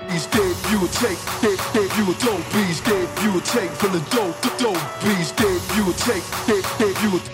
bees, dead you will take, dead you will dope bees, dead you will take from the dope bees, dead you will take, dead you will.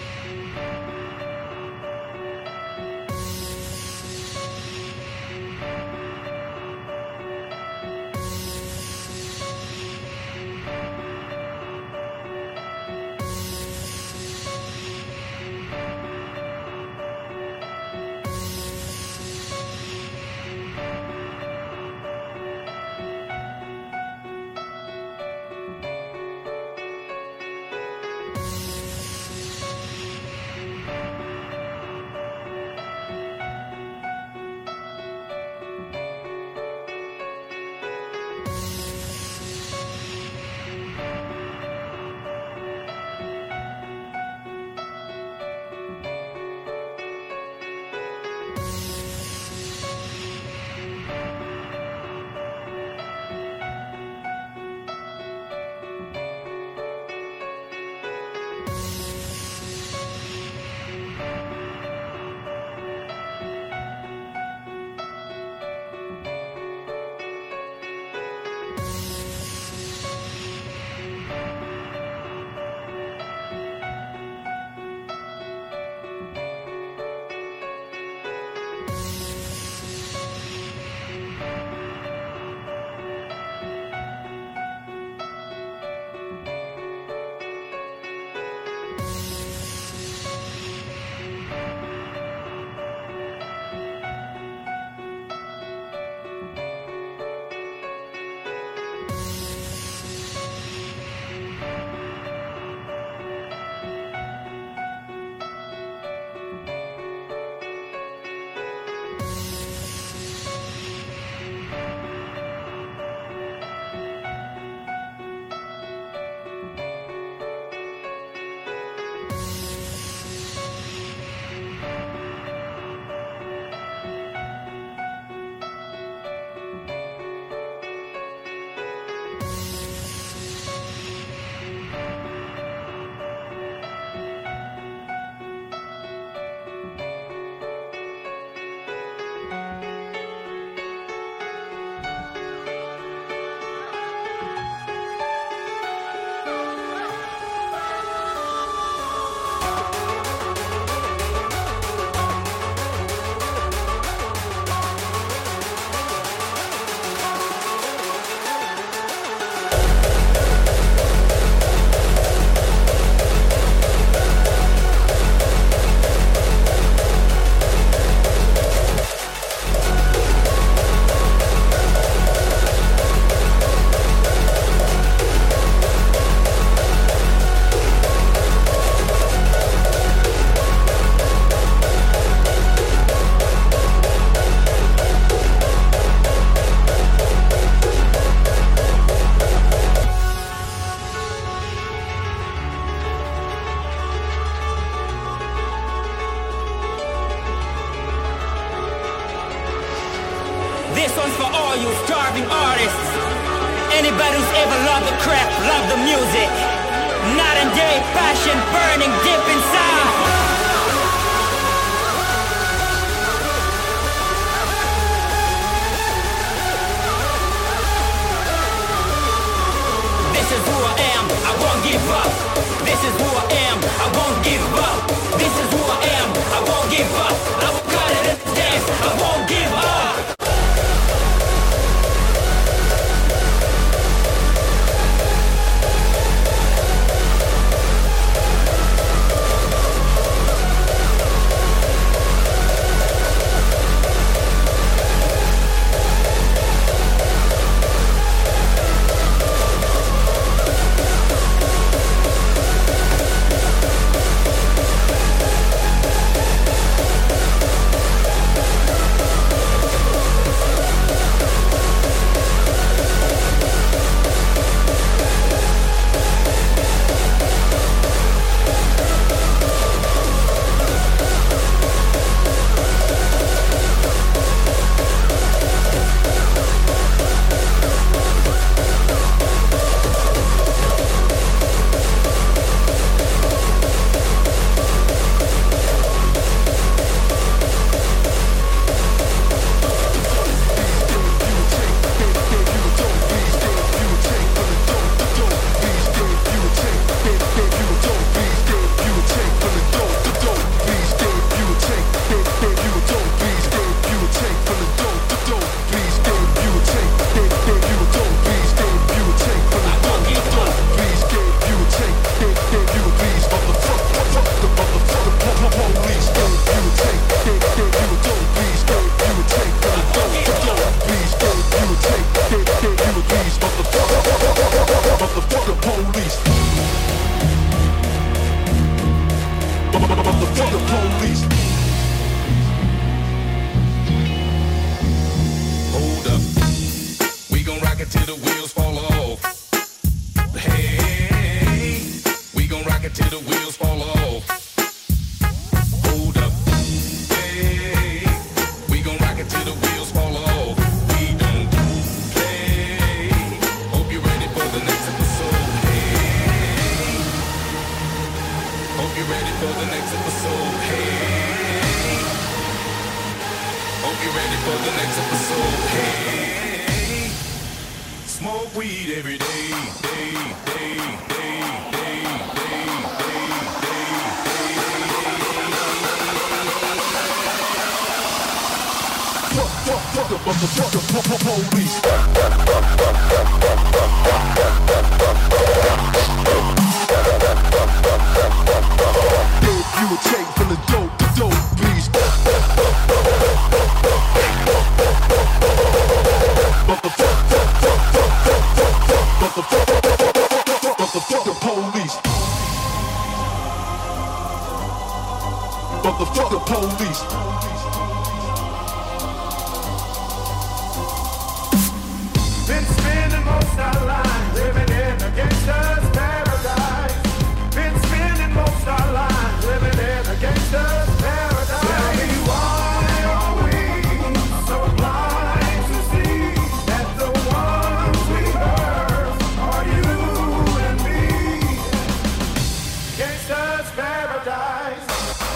This one's for all you starving artists. Anybody who's ever loved the crap, love the music. Night and day, passion burning deep inside. This is who I am, I won't give up. This is who I am, I won't give up. This is who I am, I won't give up. I will cut it in the dance, I won't give up. the wheels fall off. Hey, we gon' rock it till the wheels fall off. Hold up. Hey, we gon' rock it till the wheels fall off. We don't play. Hope you're ready for the next episode. Hey, hope you're ready for the next episode. Hey, hope you're ready for the next episode. Hey, smoke weed every day, day, day, day, day, day, Fuck the motherfucker police. If you would take from the dope beast. Motherfucker police. Motherfucker police. Been spending most our lives living in a gangster's paradise. Been spending most our lives living in a gangster's paradise. Tell me why are we so blind to see that the ones we hurt are you and me? Gangster's paradise.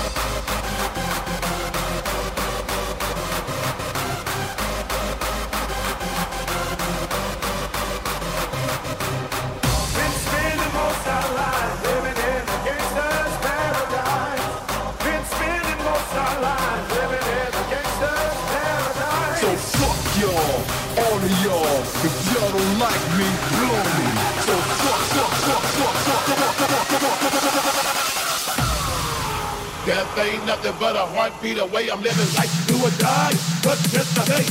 Been spending most our lives living in a gangster's paradise. Been spending most our lives living in a gangster's paradise. So fuck y'all, all of y'all. If y'all don't like me, blow me. So fuck. Death ain't nothing but a heartbeat away. I'm living life, do or die, but just a day.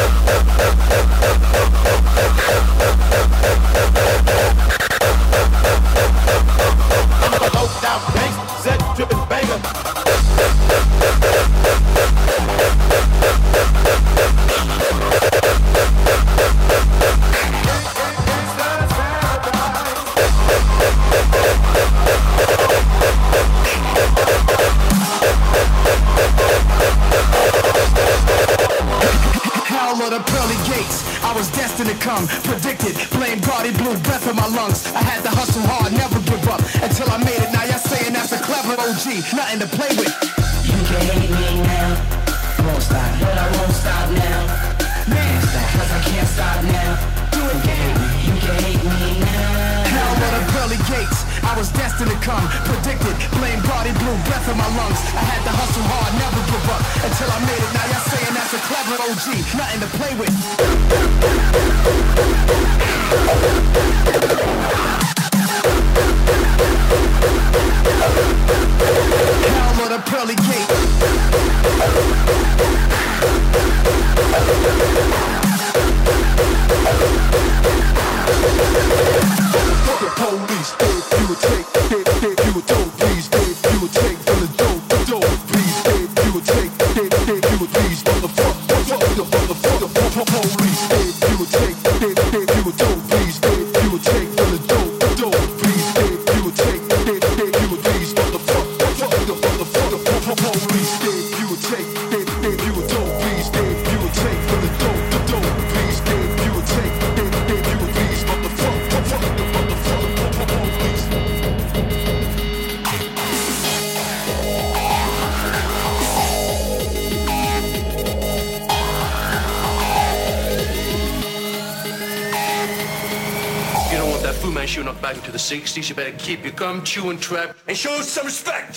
I'm a low-down gangster, set dripping banger. Hell of the pearly gates, I was destined to come. Predicted, blame God, he blew breath in my lungs. I had to hustle hard, never give up until I made it. Now y'all saying that's a clever OG, nothing to play with. You can hate me now, won't stop, but I won't stop now. Man, cause I can't stop now. Do it, you can hate me now. Hell of the pearly gates, I was destined to come. Predicted, blame God, he blew breath in my lungs. I had to hustle hard, never give up until I made it. Now y'all saying that's a clever OG, nothing to play with. Hell of the pearly gate. Motherfucker police. If you would take, if you would dope beast. If you would take from the dope beast. If you would take, if you would beast. Motherfucker police. If you would take, if you would dope beast. If you would take from the dope beast. If you would take, if you would beast. Motherfucker police. If you would take, if you would dope beast. If you would take from the dope beast. If you would take, if you would beast. Motherfucker police. You don't want that Fu Manchu knocked back into the 60s. You better keep your gum chewing trap and show us some respect.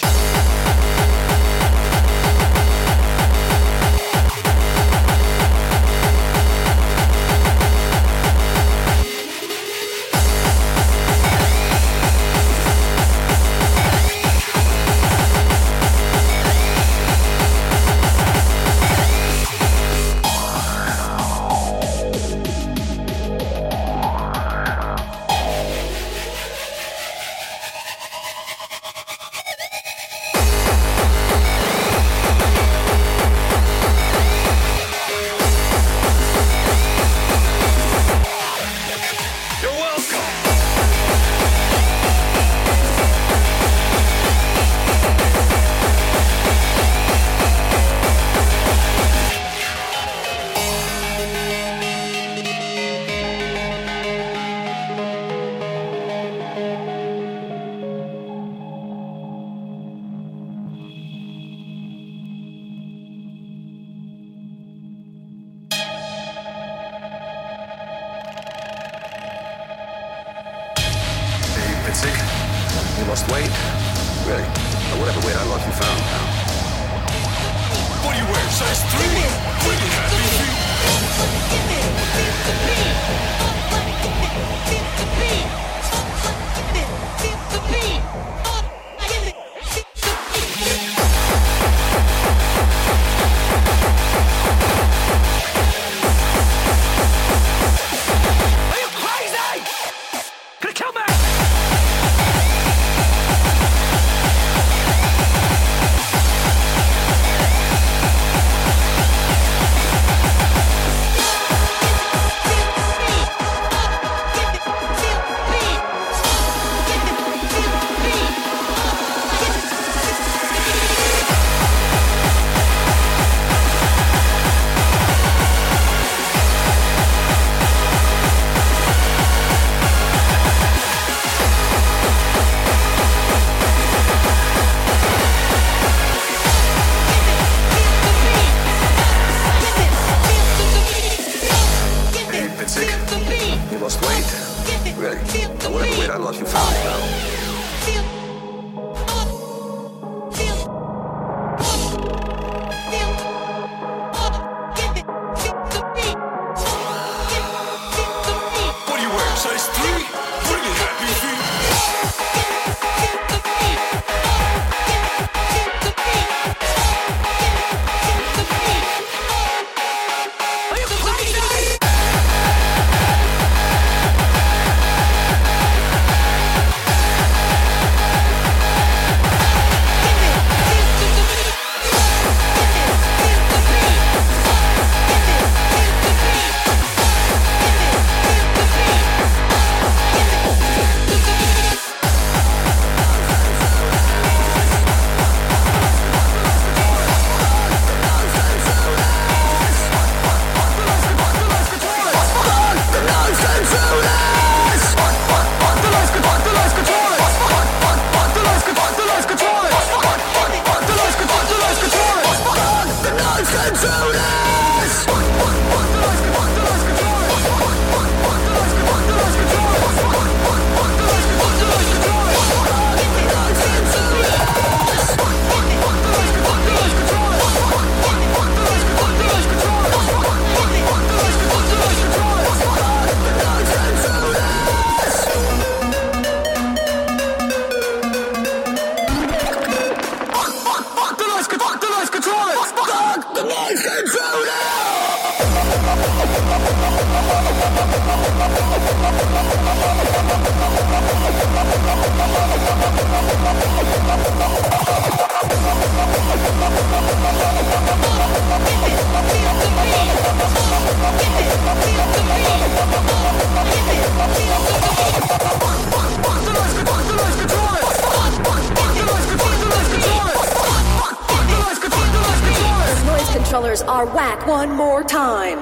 You lost weight? Really? Or whatever weight I lost, you found. What do you wear? Size 3? Bring it, happy feet. You lost weight? Really? Or whatever weight I lost, you found. What do you wear? Size 3? Bring it, happy feet. Controllers are whack one more time.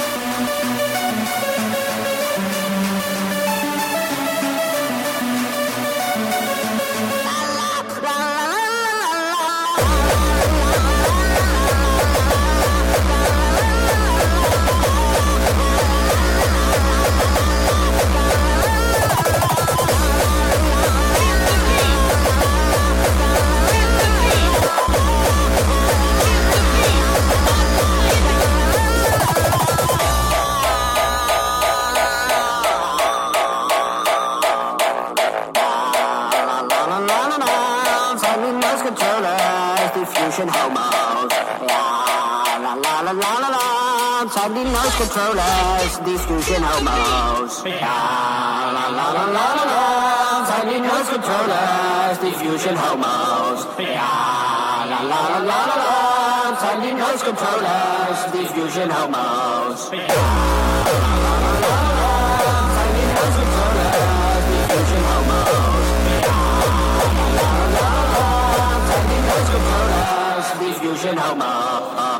Tiny nose controllers, diffusion homos. La la la la la la la. Tiny nose controllers, diffusion homos. La la la la la la. Tiny nose controllers, diffusion homos. La la la la la la. Tiny nose controllers, diffusion homos. La la la la la. Tiny nose controllers, diffusion homos.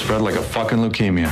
spread like a fucking leukemia.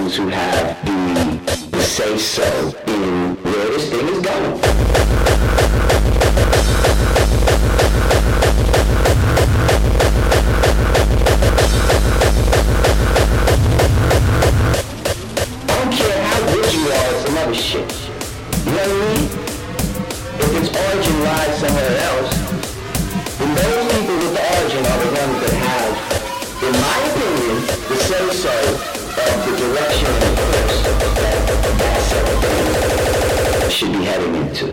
those who have the say-so in where this thing is going. I don't care how good you are at some other shit. You know what I mean? If its origin lies somewhere else, then those people with the origin are the ones that have, in my opinion, the say-so of the direction and course that set of things should be heading into.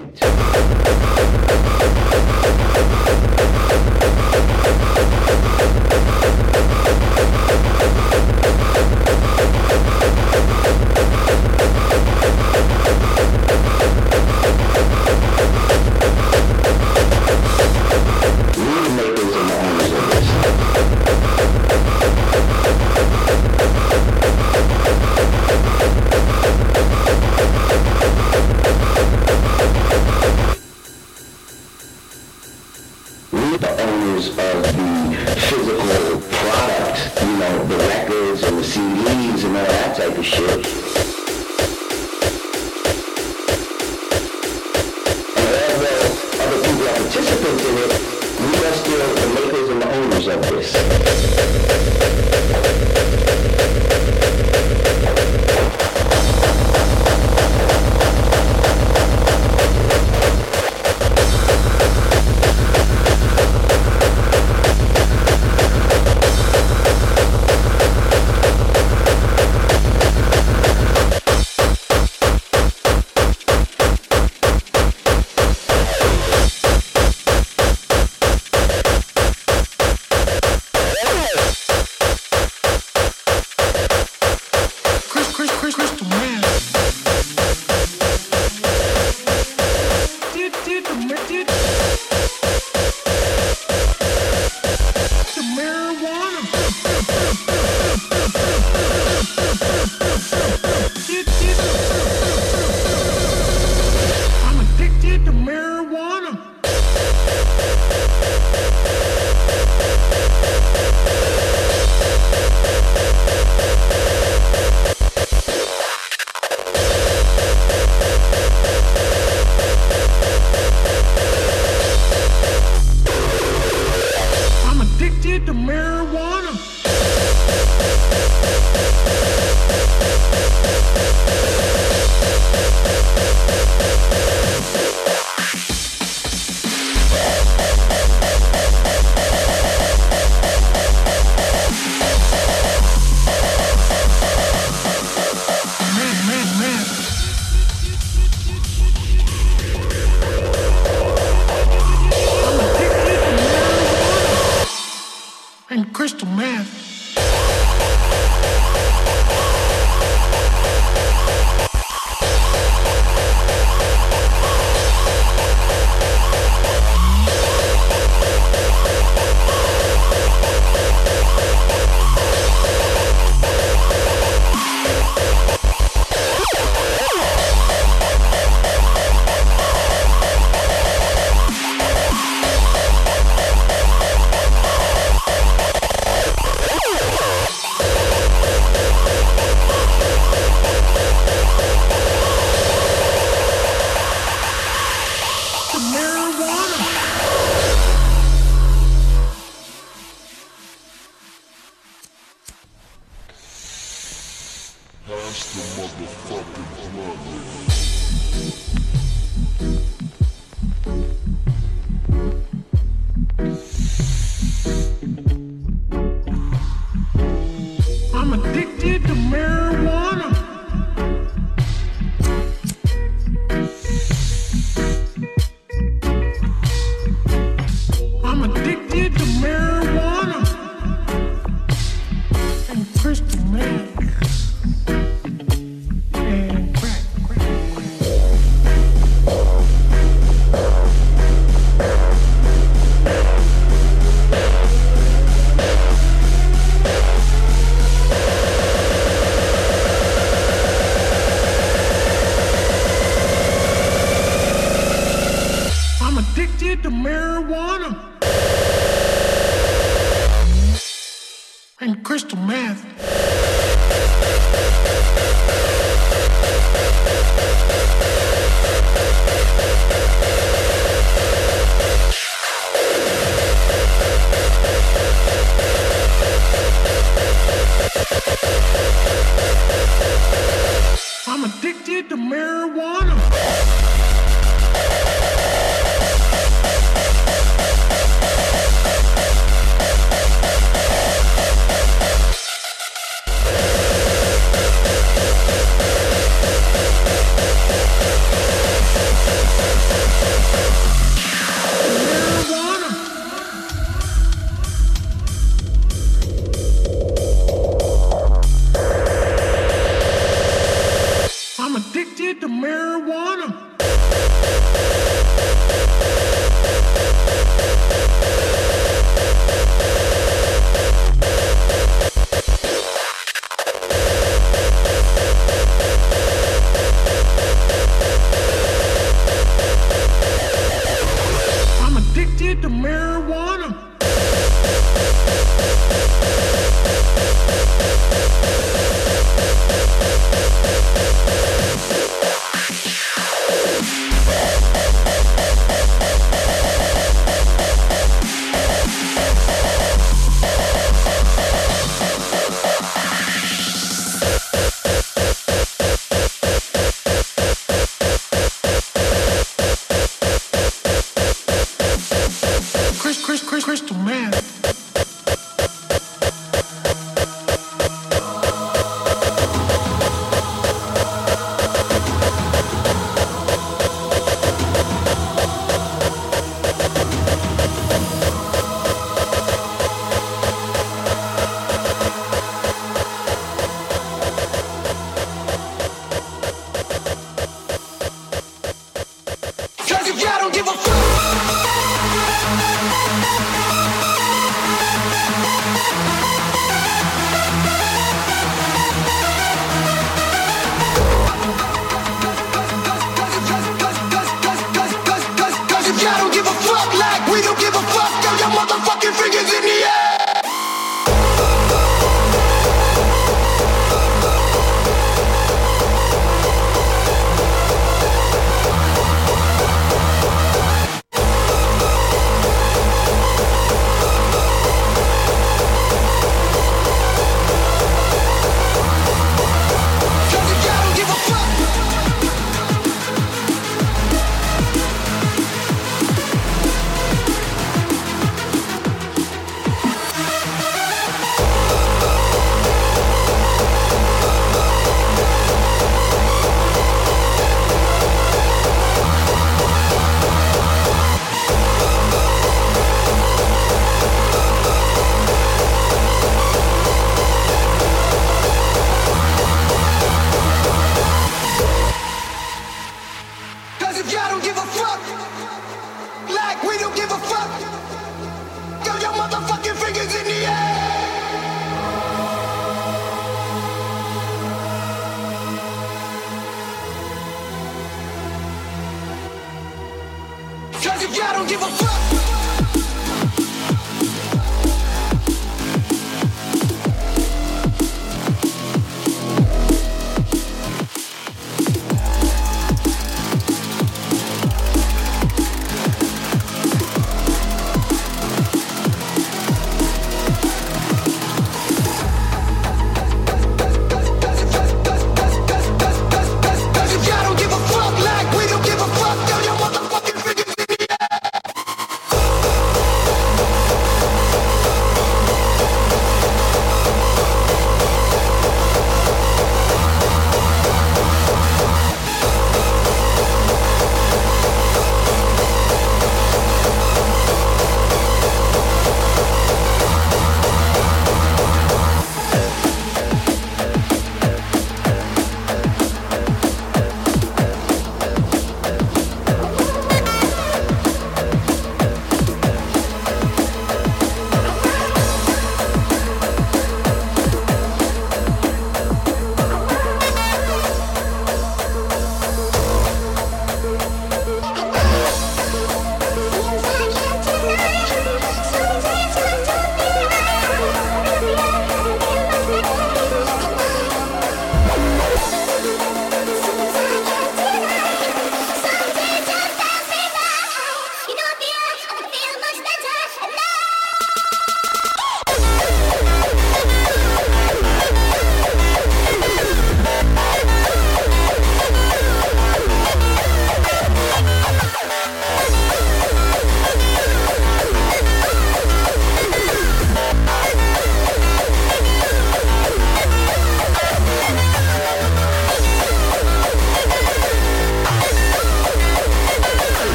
and crystal meth.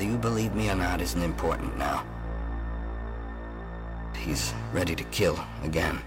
you believe me or not isn't important now. He's ready to kill again.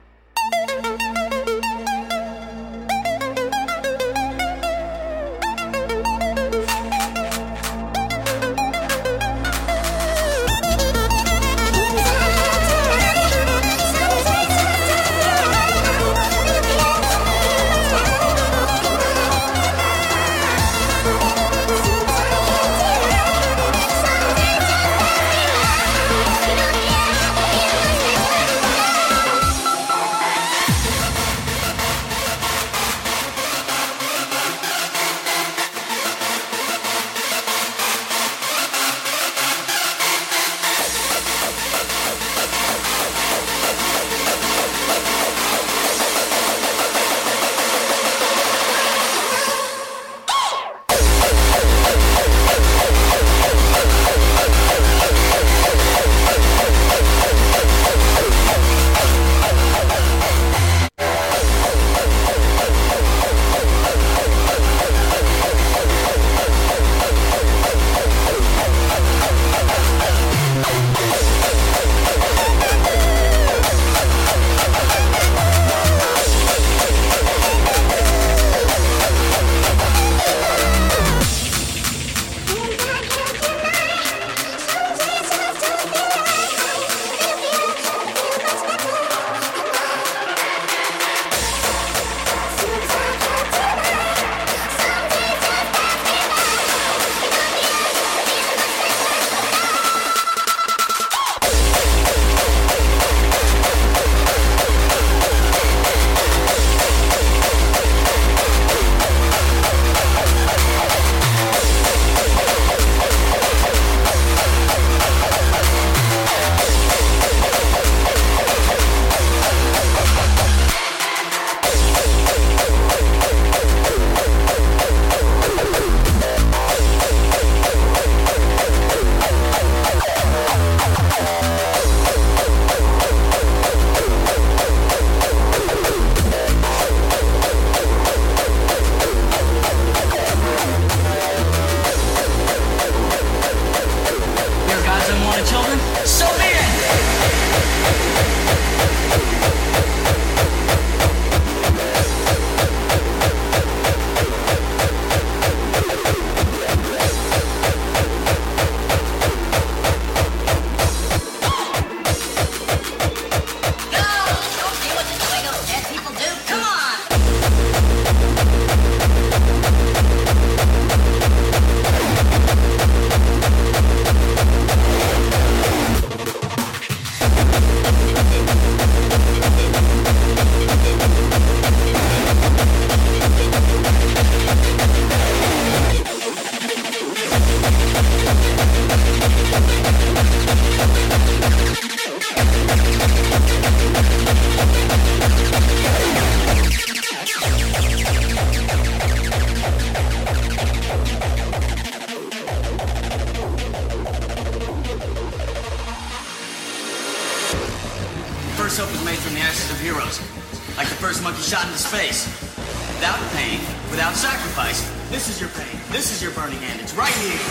Shot into space. Without pain, without sacrifice. This is your pain. This is your burning hand. It's right here.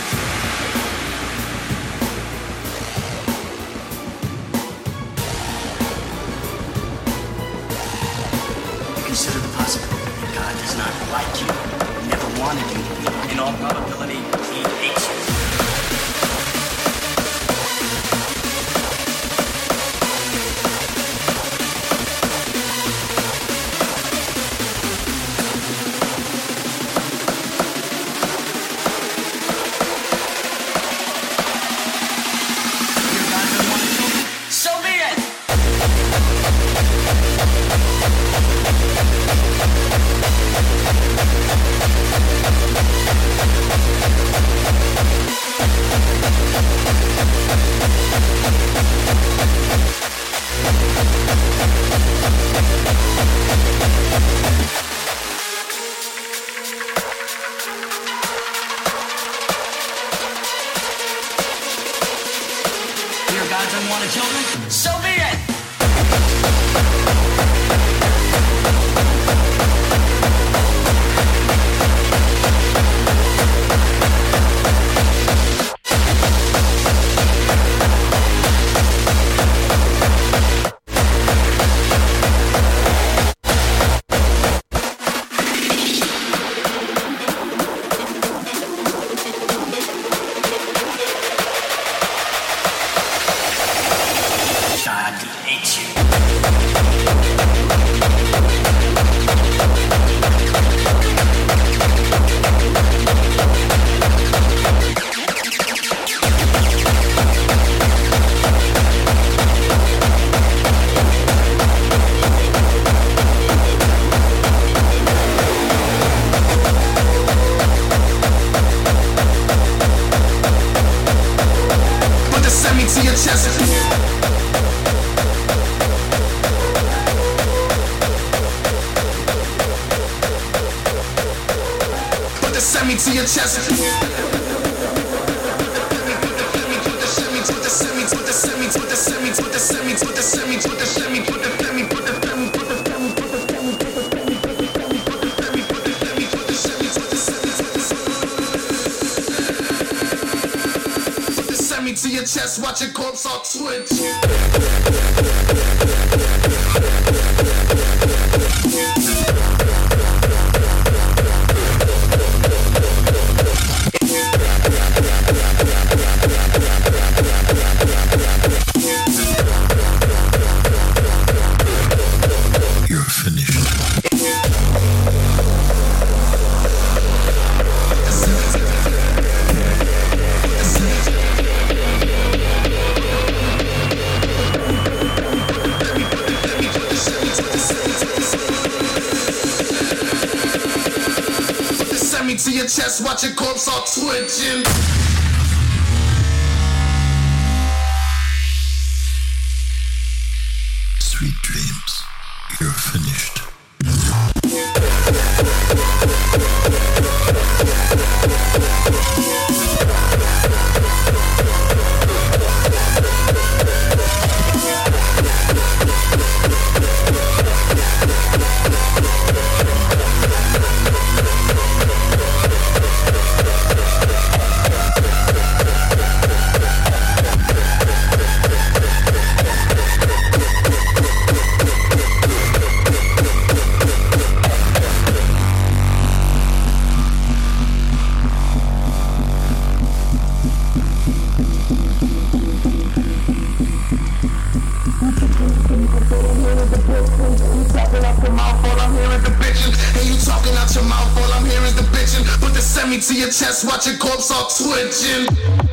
You consider the possibility that God does not like you, never wanted you. In all probability, he hates you. Unwanted children, so be it! semi to your chest. To your chest, watch your corpse all twitch. You're finished. To your chest, watch your corpse all twitching. Sweet dreams. You're finished. To your chest, watch your corpse all twitching.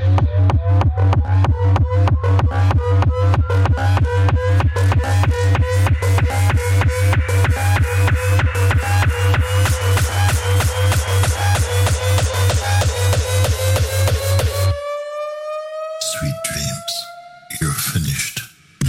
Sweet dreams. You're finished.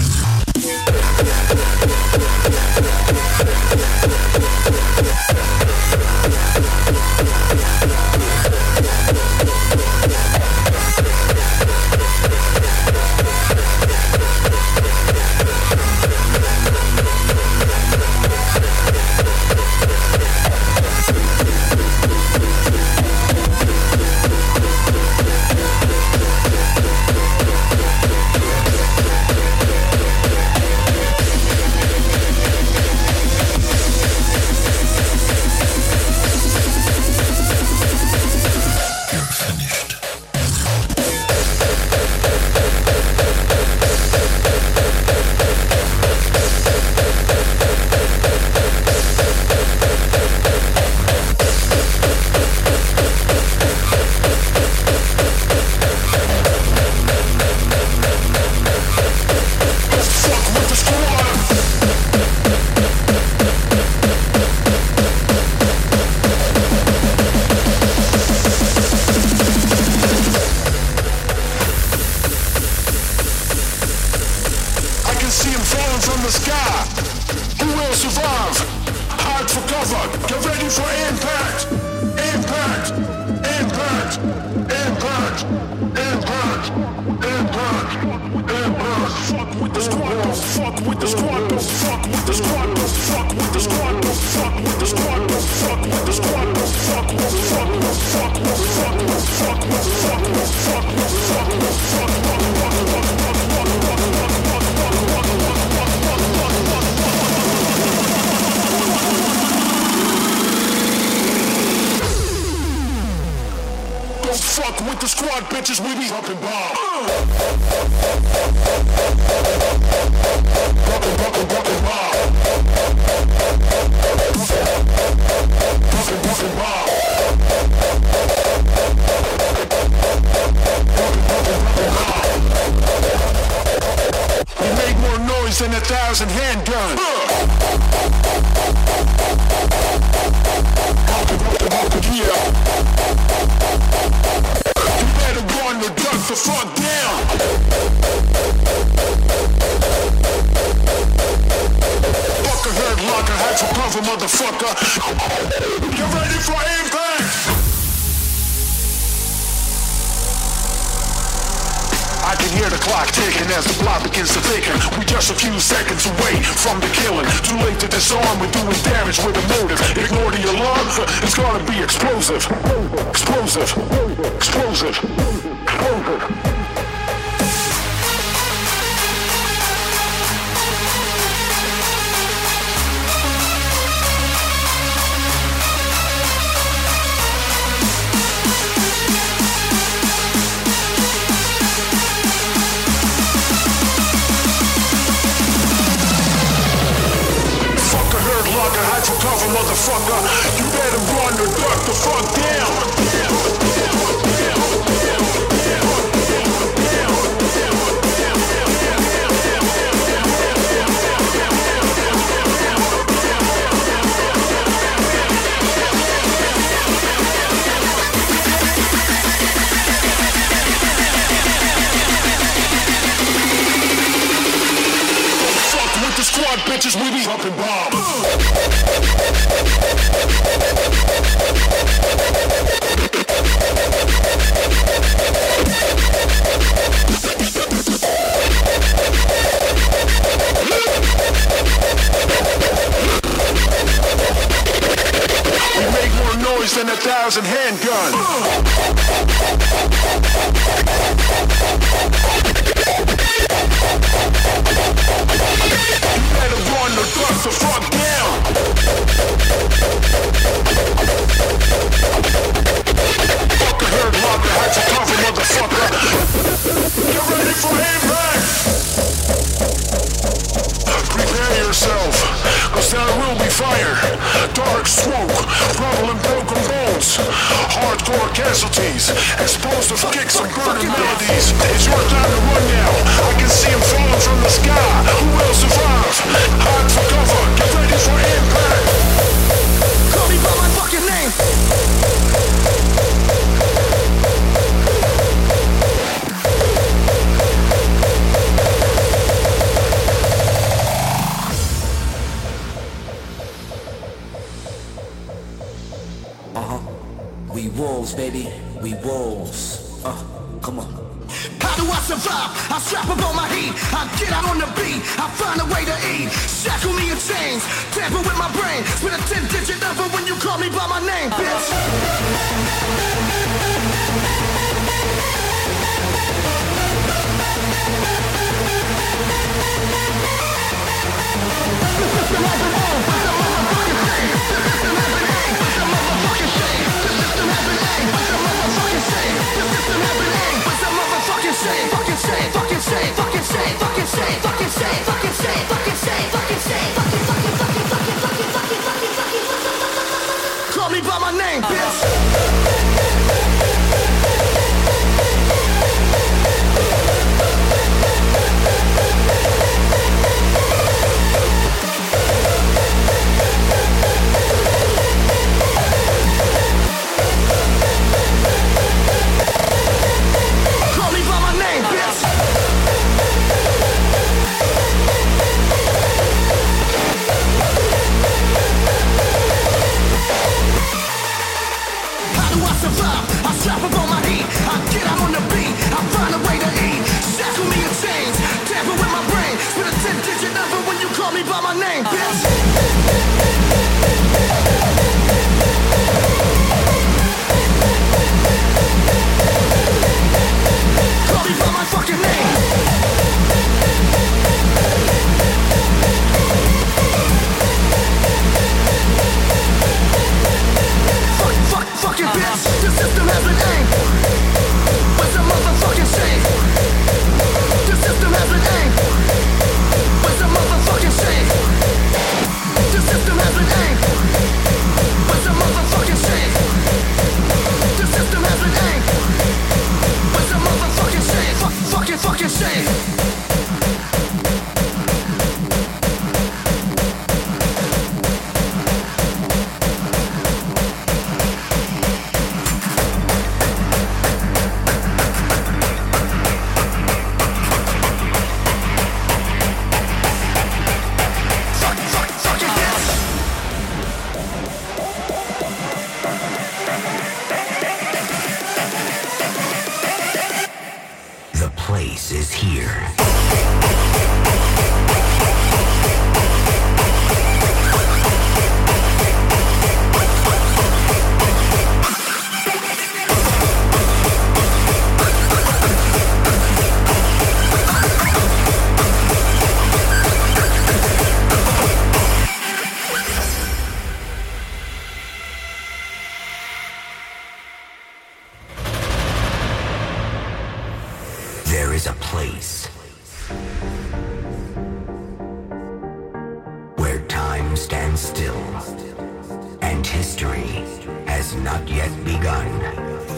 With the squad, bitches, we be dropping bombs. Dropping bomb. Dropping bomb. We make more noise than 1,000 handguns. Yeah. The duck the fuck down. Fucker heard locker, had to cover, motherfucker. You ready for impact? the clock ticking as the plot begins to thicken. We just a few seconds away from the killing. Too late to disarm, we're doing damage with a motive. Ignore the alarm, it's gonna be explosive. Explosive. Explosive. Explosive. Hide your cover, motherfucker. You better run or duck the fuck down. Fuck with the squad, bitches, we be dropping bombs. Than 1,000 handguns. You better run or duck the fuck down. Fucking hurt locker, had to cover, motherfucker. Get ready for impact. Prepare yourself, cause there will be fire. Dark smoke, rubble and broken bones. Hardcore casualties, explosive kicks and burning melodies. It's your time to run now. I can see him falling from the sky. Who will survive? Hide for cover, get ready for impact. Call me by my fucking name. We wolves, baby, we wolves. Come on. How do I survive? I strap up on my heat. I get out on the beat. I find a way to eat. Shackle me in chains. Tamper with my brain. Spit a 10-digit number when you call me by my name, bitch. Call me by my name, bitch. Fucking bitch, the system has been aimed. Where's the mother place is here. There is a place where time stands still and history has not yet begun.